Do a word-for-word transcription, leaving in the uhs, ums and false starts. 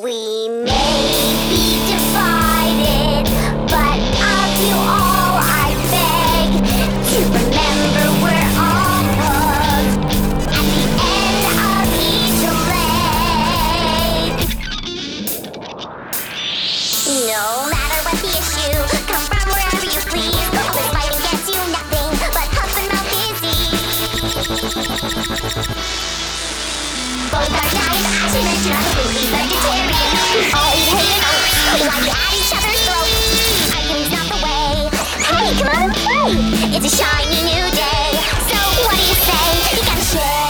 We may be divided, but of you all I beg to remember we're all hugged at the end of each leg. No matter what the issue, come from wherever you please. All this fighting gets you nothing but huff and mouth disease. Both are giant action and you're not completely vegetarian. We all eat hay and oats, while we at each other's throats. Arguing's not the way. Hey, come on, play! It's a shiny new day. So what do you say? You gotta share.